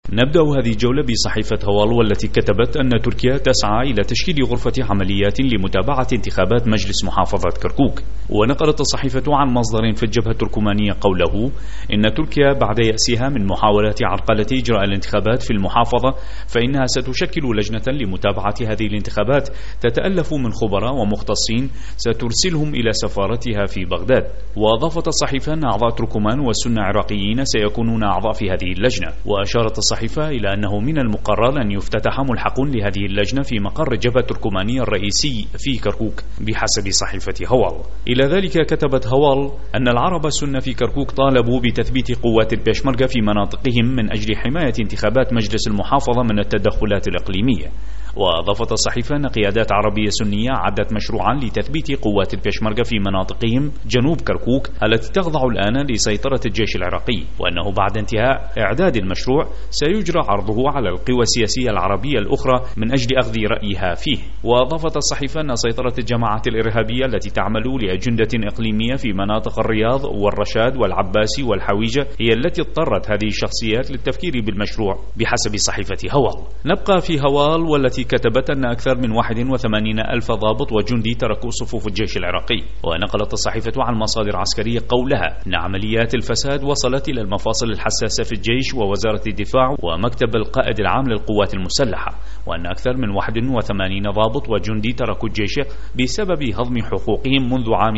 نبدأ هذه الجولة بصحيفة هوال، والتي كتبت أن تركيا تسعى إلى تشكيل غرفة عمليات لمتابعة انتخابات مجلس محافظة كركوك. ونقلت الصحيفة عن مصدر في الجبهة التركمانية قوله إن تركيا بعد يأسها من محاولات عرقلة إجراء الانتخابات في المحافظة فإنها ستشكل لجنة لمتابعة هذه الانتخابات تتألف من خبراء ومختصين سترسلهم إلى سفارتها في بغداد. وأضافت الصحيفة أن أعضاء تركمان والسنة عراقيين سيكونون أعضاء في هذه اللجنة. وأشارت الصحيفة إلى أنه من المقرر أن يفتتح ملحق لهذه اللجنة في مقر الجبهة التركمانية الرئيسي في كركوك بحسب صحيفة هوال. إلى ذلك كتبت هوال أن العرب السنة في كركوك طالبوا بتثبيت قوات البيشمركة في مناطقهم من أجل حماية انتخابات مجلس المحافظة من التدخلات الإقليمية. وأضافت الصحيفة أن قيادات عربية سنية عدت مشروعا لتثبيت قوات البيشمركة في مناطقهم جنوب كركوك التي تخضع الآن لسيطرة الجيش العراقي، وأنه بعد انتهاء إعداد المشروع سيجرى عرضه على القوى السياسية العربية الأخرى من أجل أخذ رأيها فيه. وأضافت الصحيفة أن سيطرة الجماعات الإرهابية التي تعمل لأجندة إقليمية في مناطق الرياض والرشاد والعباسي والحويجة هي التي اضطرت هذه الشخصيات للتفكير بالمشروع بحسب صحيفة هوال. نبقى في هوال، والتي كتبت أن أكثر من 81 ألف ضابط وجندي تركوا صفوف الجيش العراقي. ونقلت الصحيفة عن مصادر عسكرية قولها أن عمليات الفساد وصلت إلى المفاصل الحساسة في الجيش ووزارة الدفاع ومكتب القائد العام للقوات المسلحة، وأن أكثر من 81 ضابط وجندي تركوا الجيش بسبب هضم حقوقهم منذ عام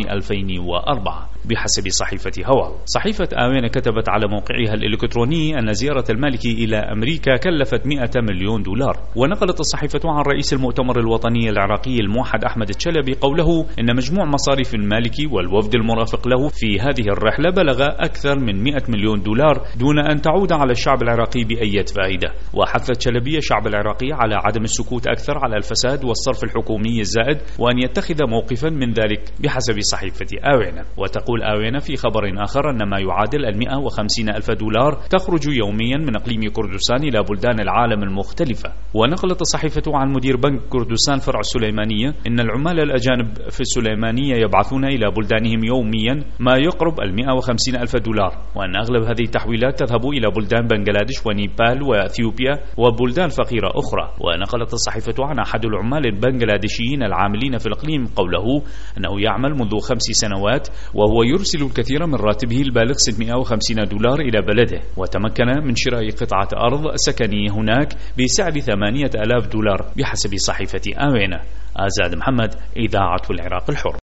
2004 بحسب صحيفة هوال. صحيفة آوين كتبت على موقعها الإلكتروني أن زيارة المالكي إلى أمريكا كلفت 100 مليون دولار. ونقلت الصحيفة عن رئيس المؤتمر الوطني العراقي الموحد أحمد الشلبي قوله إن مجموع مصاريف المالكي والوفد المرافق له في هذه الرحلة بلغ أكثر من 100 مليون دولار دون أن تعود على الشعب العراقي بأي فائدة. وحث الشلبي الشعب العراقي على عدم السكوت أكثر على الفساد والصرف الحكومي الزائد وأن يتخذ موقفا من ذلك بحسب صحيفة آوين. وتقول آوين في خبر آخر أن ما يعادل 150 ألف دولار تخرج يوميا من إقليم كردستان إلى بلدان العالم المختلفة. ونقلت الصحيفة عن مدير بنك كردستان فرع السليمانية إن العمال الأجانب في السليمانية يبعثون إلى بلدانهم يوميا ما يقرب 150 ألف دولار، وأن أغلب هذه التحويلات تذهب إلى بلدان بنغلاديش ونيبال وأثيوبيا وبلدان فقيرة أخرى. ونقلت الصحيفة عن أحد العمال البنغلاديشيين العاملين في الإقليم قوله أنه يعمل منذ 5 سنوات وهو يرسل الكثير من راتبه البالغ 650 دولار إلى بلده، وتمكن من شراء قطعة أرض سكنية هناك بسعر 8,000 دولار بحسب صحيفة آوين. آزاد محمد، إذاعة العراق الحر.